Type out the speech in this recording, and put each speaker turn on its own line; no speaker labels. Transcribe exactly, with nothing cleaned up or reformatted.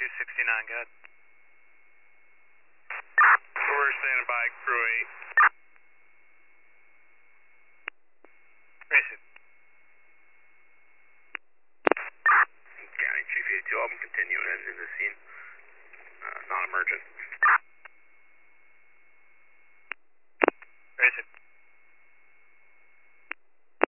two sixty-nine, go ahead.
We're standing by, crew eight.
Racing.
County Chief eighty-two, I'm continuing in the scene. Uh, non-emergent.